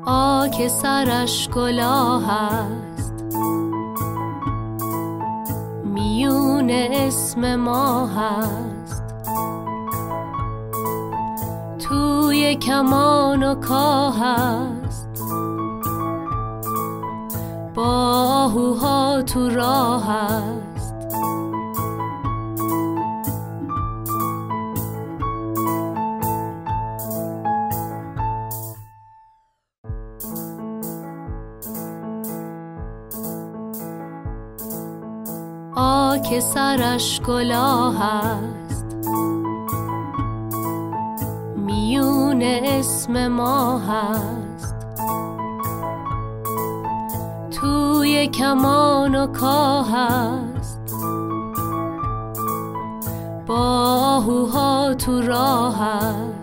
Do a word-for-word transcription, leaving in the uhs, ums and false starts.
آک سرش کلاه است، میون اسم ما هست. توی کمان و کاه است، با آهوها تو راه است. آک سرش کلاه است، میون اسم ما هست. توی کمان و کاه است، با آهوها تو راه است.